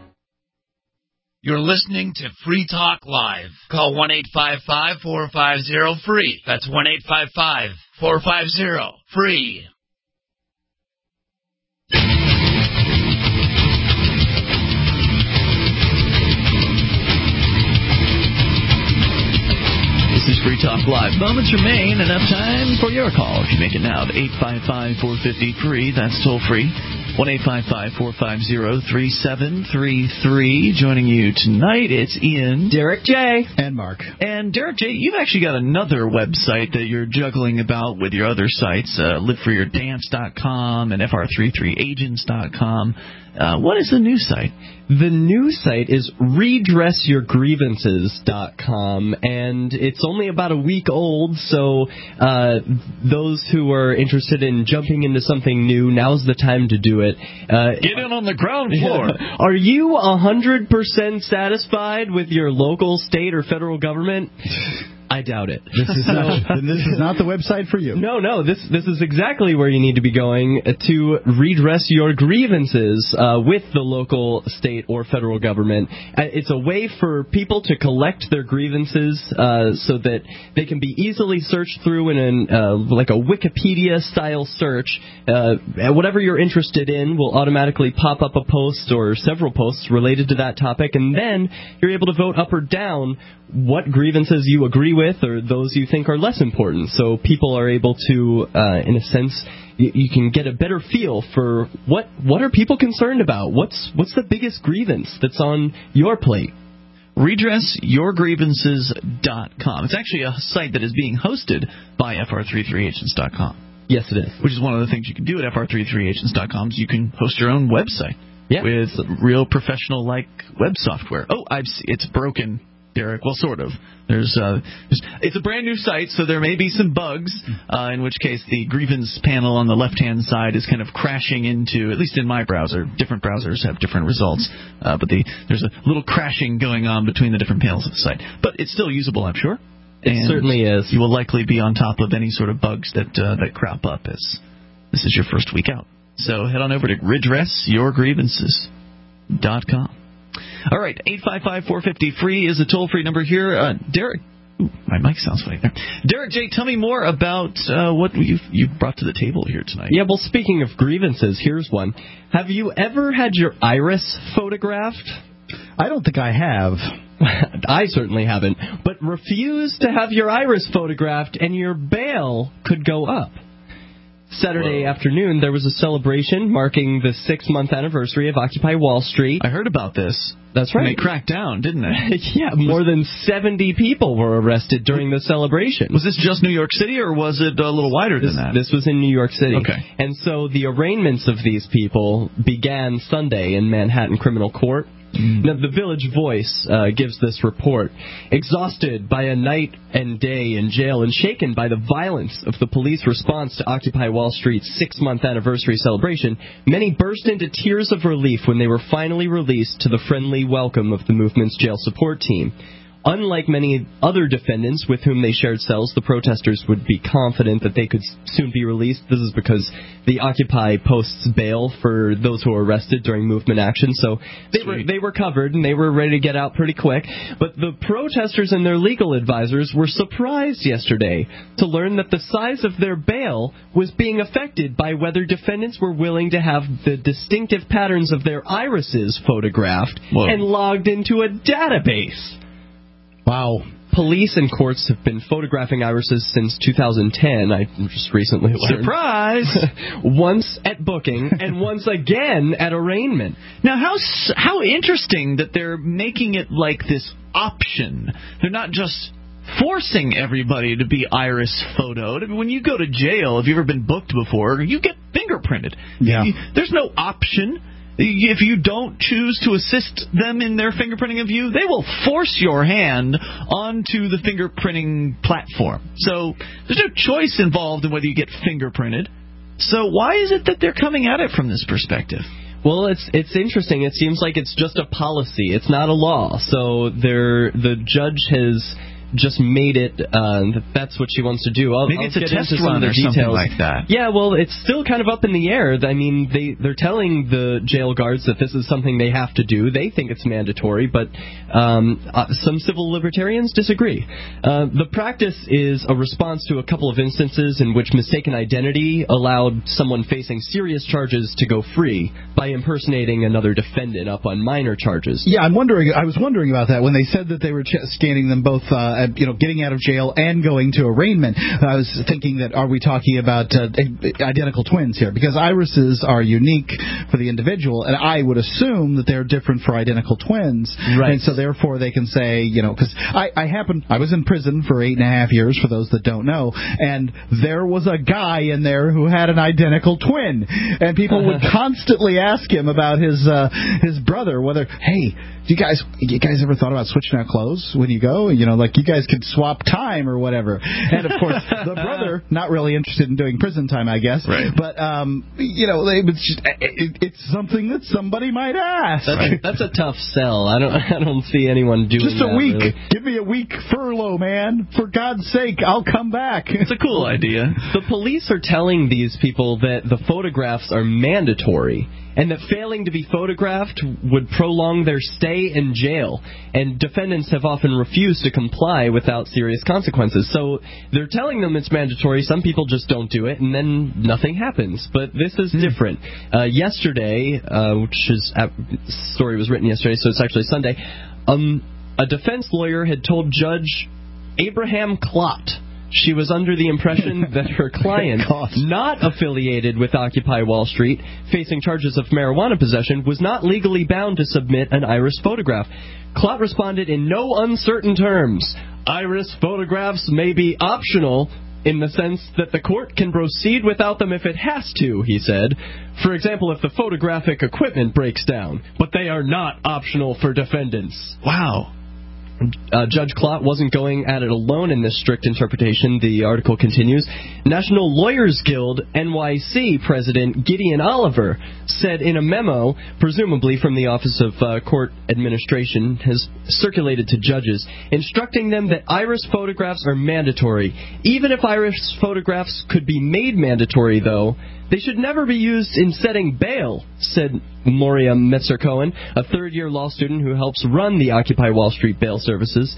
You're listening to Free Talk Live. Call one eight five five, four five zero, free. That's one eight five five, four five zero, free. This is Free Talk Live. Moments remain. Enough time for your call. If you make it now to eight five five, four five zero, free, that's toll free. one eight five five, four five zero, three seven three three. Joining you tonight, it's Ian, Derek J, and Mark. And Derek J, you've actually got another website that you're juggling about with your other sites, uh, live for your dance dot com and F R thirty-three agents dot com. Uh, what is the new site? The new site is redress your grievances dot com, and it's only about a week old, so uh, those who are interested in jumping into something new, now's the time to do it. Uh, Get in on the ground floor. Are you one hundred percent satisfied with your local, state, or federal government? I doubt it. This is not, this is not the website for you. No, no. This this is exactly where you need to be going to redress your grievances uh, with the local, state, or federal government. Uh, it's a way for people to collect their grievances uh, so that they can be easily searched through in an, uh, like a Wikipedia-style search. Uh, whatever you're interested in will automatically pop up a post or several posts related to that topic, and then you're able to vote up or down what grievances you agree with or those you think are less important. So people are able to, uh, in a sense, you, you can get a better feel for what what are people concerned about? What's what's the biggest grievance that's on your plate? redress your grievances dot com. It's actually a site that is being hosted by F R thirty-three agents dot com. Yes, it is. Which is one of the things you can do at F R thirty-three agents dot com is you can host your own website. Yeah. with real professional-like web software. Oh, I've se- it's broken, Derek. Well, sort of. There's, uh, there's it's a brand new site, so there may be some bugs. Uh, in which case, the grievance panel on the left-hand side is kind of crashing into, at least in my browser. Different browsers have different results, uh, but the there's a little crashing going on between the different panels of the site. But it's still usable, I'm sure. It and certainly is. You will likely be on top of any sort of bugs that uh, that crop up as this is your first week out. So head on over to redress your grievances dot com. All right, eight five five, four five zero, free is a toll-free number here. Uh, Derek, ooh, my mic sounds funny there. Derek J., tell me more about uh, what you've, you've brought to the table here tonight. Yeah, well, speaking of grievances, here's one. Have you ever had your iris photographed? I don't think I have. I certainly haven't. But refuse to have your iris photographed and your bail could go up. Saturday Whoa. afternoon, there was a celebration marking the six-month anniversary of Occupy Wall Street. I heard about this. That's right. And they cracked down, didn't they? Yeah, more than seventy people were arrested during the celebration. Was this just New York City, or was it a little wider this, than that? This was in New York City. Okay. And so the arraignments of these people began Sunday in Manhattan Criminal Court. Mm. Now, the Village Voice uh, gives this report. Exhausted by a night and day in jail and shaken by the violence of the police response to Occupy Wall Street's six-month anniversary celebration, many burst into tears of relief when they were finally released to the friendly welcome of the movement's jail support team. Unlike many other defendants with whom they shared cells, the protesters would be confident that they could soon be released. This is because the Occupy posts bail for those who are arrested during movement action, so they Sweet. were they were covered and they were ready to get out pretty quick. But the protesters and their legal advisors were surprised yesterday to learn that the size of their bail was being affected by whether defendants were willing to have the distinctive patterns of their irises photographed Whoa. and logged into a database. Wow. Police and courts have been photographing irises since two thousand ten. I just recently learned. Surprise! Once at booking and once again at arraignment. Now, how how interesting that they're making it like this option. They're not just forcing everybody to be iris photoed. I mean, when you go to jail, if you've ever been booked before, you get fingerprinted. Yeah. There's no option. If you don't choose to assist them in their fingerprinting of you, they will force your hand onto the fingerprinting platform. So there's no choice involved in whether you get fingerprinted. So why is it that they're coming at it from this perspective? Well, it's it's interesting. It seems like it's just a policy. It's not a law. So there, the judge has just made it uh, that that's what she wants to do. I'll, Maybe I'll it's a get test into some run of the or details. something like that. Yeah, well, it's still kind of up in the air. I mean, they, they're telling the jail guards that this is something they have to do. They think it's mandatory, but um, uh, some civil libertarians disagree. Uh, the practice is a response to a couple of instances in which mistaken identity allowed someone facing serious charges to go free by impersonating another defendant up on minor charges. Yeah, I'm wondering. I was wondering about that when they said that they were ch- scanning them both, uh, you know, getting out of jail and going to arraignment. I was thinking that are we talking about uh, identical twins here? Because irises are unique for the individual, and I would assume that they're different for identical twins. Right. And so therefore they can say, you know, because I, I happened, I was in prison for eight and a half years, for those that don't know, and there was a guy in there who had an identical twin, and people would constantly ask him about his uh, his brother, whether, hey, do you guys, you guys ever thought about switching out clothes when you go? You know, like you guys could swap time or whatever. And of course, the brother, not really interested in doing prison time, I guess. Right. But, um, you know, it's, just, it, it's something that somebody might ask. That's, right. That's a tough sell. I don't I don't see anyone doing Just a that, week. Really. Give me a week furlough, man. For God's sake, I'll come back. It's a cool idea. The police are telling these people that the photographs are mandatory and that failing to be photographed would prolong their stay in jail. And defendants have often refused to comply without serious consequences. So they're telling them it's mandatory. Some people just don't do it, and then nothing happens. But this is mm. different. Uh, yesterday, uh, which is uh, story was written yesterday, so it's actually Sunday, um, a defense lawyer had told Judge Abraham Klott she was under the impression that her client, not affiliated with Occupy Wall Street, facing charges of marijuana possession, was not legally bound to submit an iris photograph. Klott responded in no uncertain terms. Iris photographs may be optional, in the sense that the court can proceed without them if it has to, he said. For example, if the photographic equipment breaks down. But they are not optional for defendants. Wow. Uh, Judge Klott wasn't going at it alone in this strict interpretation. The article continues. National Lawyers Guild N Y C President Gideon Oliver said in a memo, presumably from the Office of uh, Court Administration, has circulated to judges, instructing them that iris photographs are mandatory. Even if iris photographs could be made mandatory, though, they should never be used in setting bail, said Moria Metzer-Cohen, a third-year law student who helps run the Occupy Wall Street bail services.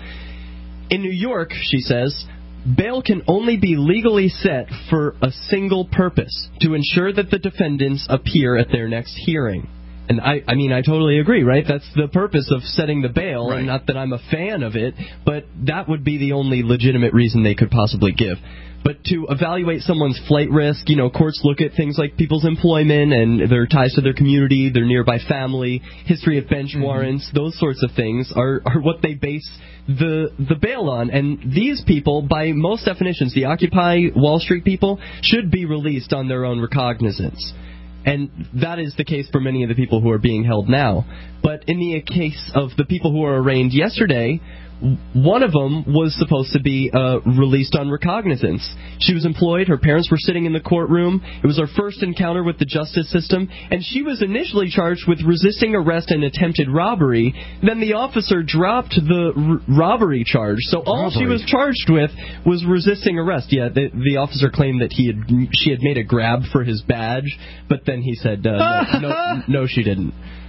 In New York, she says, bail can only be legally set for a single purpose, to ensure that the defendants appear at their next hearing. And I, I mean, I totally agree, right? That's the purpose of setting the bail, right. And not that I'm a fan of it, but that would be the only legitimate reason they could possibly give. But to evaluate someone's flight risk, you know, courts look at things like people's employment and their ties to their community, their nearby family, history of bench mm-hmm. warrants, those sorts of things are, are what they base the the bail on. And these people, by most definitions, the Occupy Wall Street people, should be released on their own recognizance. And that is the case for many of the people who are being held now. But in the case of the people who were arraigned yesterday, one of them was supposed to be uh, released on recognizance. She was employed. Her parents were sitting in the courtroom. It was her first encounter with the justice system, and she was initially charged with resisting arrest and attempted robbery. Then the officer dropped the r- robbery charge. So all robbery. she was charged with was resisting arrest. Yeah, the, the officer claimed that he had she had made a grab for his badge, but then he said, uh, no, no, no, she didn't.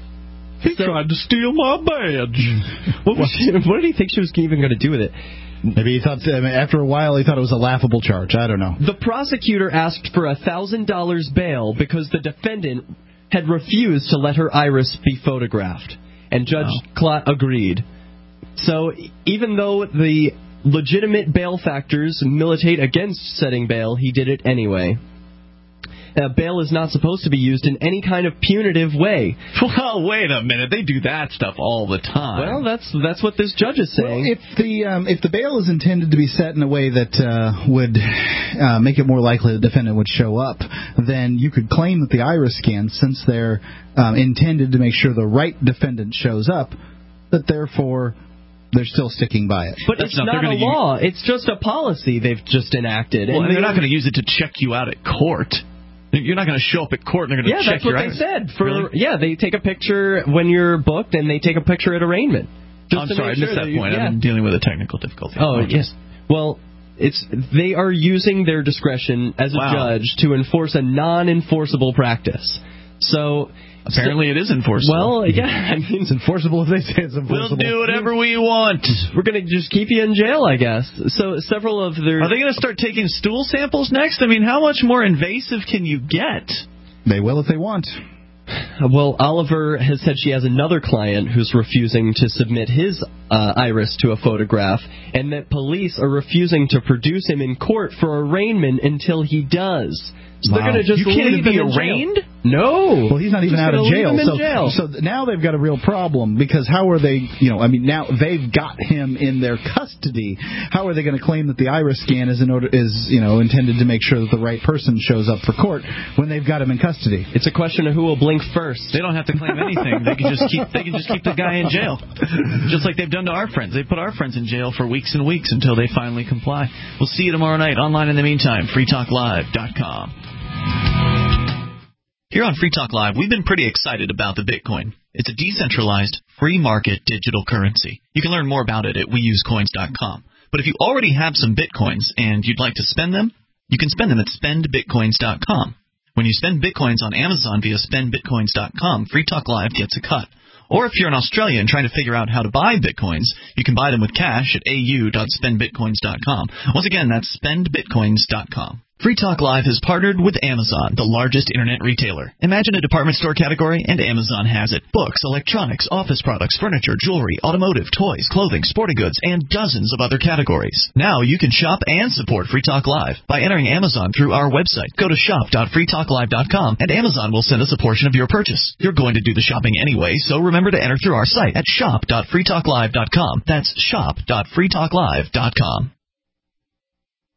He so, tried to steal my badge. What, was she, what did he think she was even going to do with it? Maybe he thought, I mean, after a while, he thought it was a laughable charge. I don't know. The prosecutor asked for a one thousand dollars bail because the defendant had refused to let her iris be photographed. And Judge oh. Klott agreed. So even though the legitimate bail factors militate against setting bail, he did it anyway. Uh, bail is not supposed to be used in any kind of punitive way. Well, wait a minute. They do that stuff all the time. Well, that's that's what this judge is saying. Well, if the um, if the bail is intended to be set in a way that uh, would uh, make it more likely the defendant would show up, then you could claim that the iris scans, since they're um, intended to make sure the right defendant shows up, that therefore they're still sticking by it. But That's it's not, not a law. Use... It's just a policy they've just enacted. Well, and and they're not going to use it to check you out at court. You're not going to show up at court and they're going to yeah, check your Yeah, that's what iris. they said. For, really? Yeah, they take a picture when you're booked, and they take a picture at arraignment. Oh, I'm sorry, I missed that, that point. You, yeah. I've been dealing with a technical difficulty. Oh, yes. Well, it's they are using their discretion as a wow. judge to enforce a non-enforceable practice. So... Apparently, so, it is enforceable. Well, yeah, I mean, it's enforceable if they say it's enforceable. We'll do whatever we want. We're going to just keep you in jail, I guess. So several of their... Are they going to start taking stool samples next? I mean, how much more invasive can you get? They will if they want. Well, Oliver has said she has another client who's refusing to submit his uh, iris to a photograph, and that police are refusing to produce him in court for arraignment until he does. So wow. they're going to just you can't leave be him arraigned? No. Well, he's not even just out of jail. So, jail. So now they've got a real problem, because how are they, you know, I mean, now they've got him in their custody. How are they going to claim that the iris scan is in order is, you know, intended to make sure that the right person shows up for court when they've got him in custody? It's a question of who will blink first. They don't have to claim anything. They can just keep they can just keep the guy in jail. Just like they've done to our friends. They put our friends in jail for weeks and weeks until they finally comply. We'll see you tomorrow night online in the meantime, free talk live dot com. Here on Free Talk Live, we've been pretty excited about the Bitcoin. It's a decentralized, free market digital currency. You can learn more about it at we use coins dot com. But if you already have some Bitcoins and you'd like to spend them, you can spend them at spend bitcoins dot com. When you spend Bitcoins on Amazon via spend bitcoins dot com, Free Talk Live gets a cut. Or if you're in Australia and trying to figure out how to buy Bitcoins, you can buy them with cash at a u dot spend bitcoins dot com. Once again, that's spend bitcoins dot com. Free Talk Live has partnered with Amazon, the largest internet retailer. Imagine a department store category, and Amazon has it. Books, electronics, office products, furniture, jewelry, automotive, toys, clothing, sporting goods, and dozens of other categories. Now you can shop and support Free Talk Live by entering Amazon through our website. Go to shop dot free talk live dot com, and Amazon will send us a portion of your purchase. You're going to do the shopping anyway, so remember to enter through our site at shop dot free talk live dot com. That's shop dot free talk live dot com.